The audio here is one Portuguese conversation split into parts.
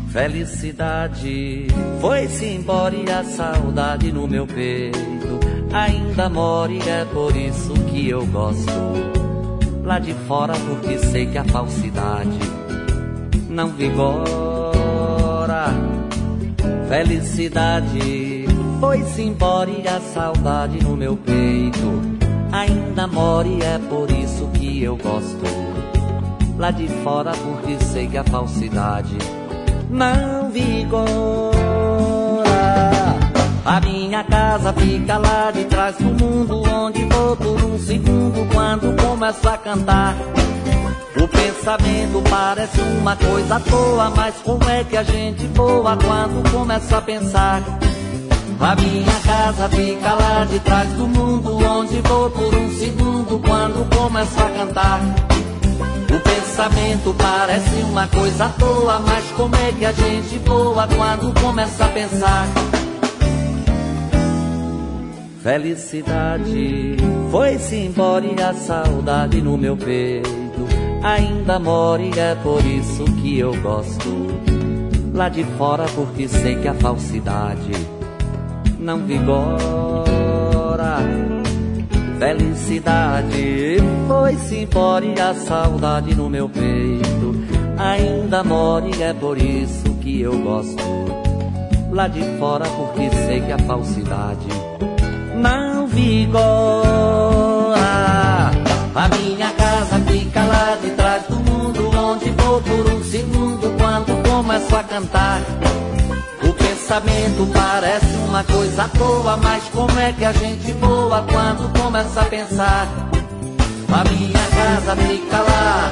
Felicidade foi-se embora e a saudade no meu peito ainda mora e é por isso que eu gosto lá de fora, porque sei que a falsidade não vigora. Felicidade foi-se embora e a saudade no meu peito ainda mora e é por isso que eu gosto lá de fora, porque sei que a falsidade não vigora. A minha casa fica lá de trás do mundo, onde vou por um segundo quando começo a cantar. O pensamento parece uma coisa à toa, mas como é que a gente voa quando começa a pensar? A minha casa fica lá de trás do mundo, onde vou por um segundo quando começo a cantar. O pensamento parece uma coisa à toa, mas como é que a gente voa quando começa a pensar? Felicidade foi-se embora e a saudade no meu peito ainda mora e é por isso que eu gosto lá de fora, porque sei que a falsidade não vigora. Felicidade foi-se embora e a saudade no meu peito ainda mora e é por isso que eu gosto lá de fora, porque sei que a falsidade não vigora. A minha casa fica lá de trás do mundo, onde vou por um segundo quando começo a cantar. O pensamento parece uma coisa à toa, mas como é que a gente voa quando começa a pensar? A minha casa fica lá.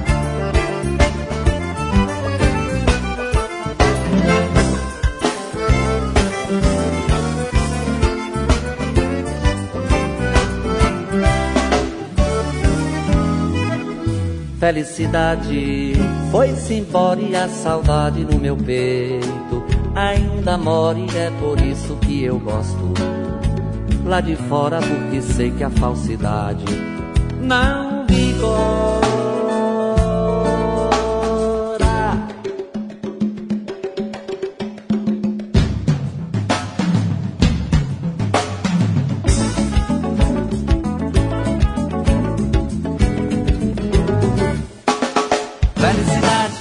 Felicidade foi-se embora e a saudade no meu peito ainda mora e é por isso que eu gosto lá de fora, porque sei que a falsidade não vigora. Felicidade